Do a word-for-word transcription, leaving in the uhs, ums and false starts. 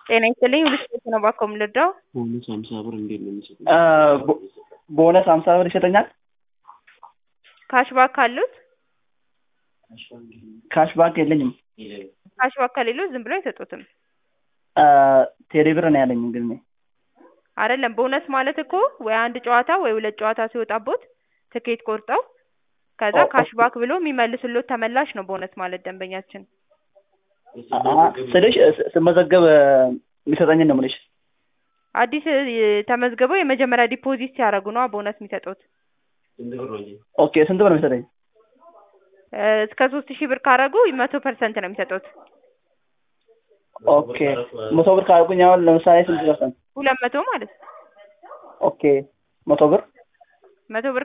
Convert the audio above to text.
ጤና ይስጥልኝ ሁሉ ስፖርት ነው ባኮም ልርዳው? ቦነስ ሃምሳ ብር እንዴት ነው የሚሰጡት? ቦነስ ሃምሳ ብር ይሰጠኛል? ካሽባክ ካሉት? ካሽባክ የለኝም። ካሽባክ ከሌለው ዝም ብሎ አይሰጡትም። ቴሌ ብር ነው ያለኝ ግን እኔ አይደለም ቦነስ ማለት እኮ ወይ አንድ ጨዋታ ወይ ሁለት ጨዋታ ሲወጣቦት ትኬት ቆርጠው ከዛ ካሽባክ ብሎ የሚመልሱልዎት ተመላሽ ነው ቦነስ ማለት ደንበኛችን። ስለሽ ስመዘገብ የሚሰጠኝን ነው የምልሽ። አዲስ ተመዝግበው የመጀመሪያ ዲፖዚት ሲያደርጉ ነው ቦነስ የሚሰጡት። ኦኬ ስንት ብር ነው የሚሰጠኝ? እስከ ሶስት ሺህ ብር ካረጉ መቶ ፐርሰንት ነው የሚሰጡት። ኦኬ መቶ ብር ካረጉኝ አሁን ለምሳሌ ስንት ፐርሰንት? ሁለት መቶ ማለት ነው። ኦኬ መቶ ብር መቶ ብር